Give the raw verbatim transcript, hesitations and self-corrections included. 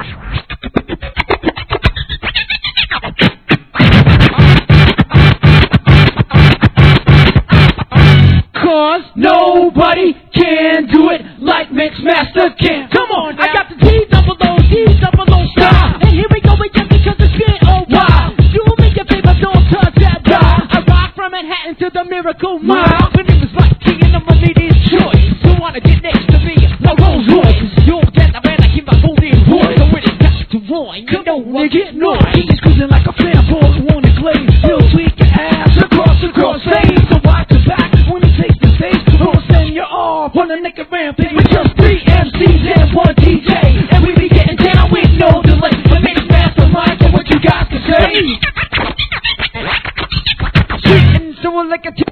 Cause nobody can do it like Mixmaster can. Come on now. I got the G double O, G double O style. And here we go again because it's getting oh wow. Do me a favor, don't touch that dial. I rock from Manhattan to the Miracle Mile. When it was like king and I'm a lady's choice. Who wanna get next to me? My Rolls Royce. You'll get the man, I keep my golden voice. So when it's back to Roy, you know we're getting noise. He's cruising like a fanboy who wanna glaze. He'll tweak your ass across the crossfade. So watch the back when he takes the stage. We'll send you off on a naked rampage with just three M Cs and one D J. And we be getting down with no delay. But Mixmaster Mike, what you got to say? Sweet and so like a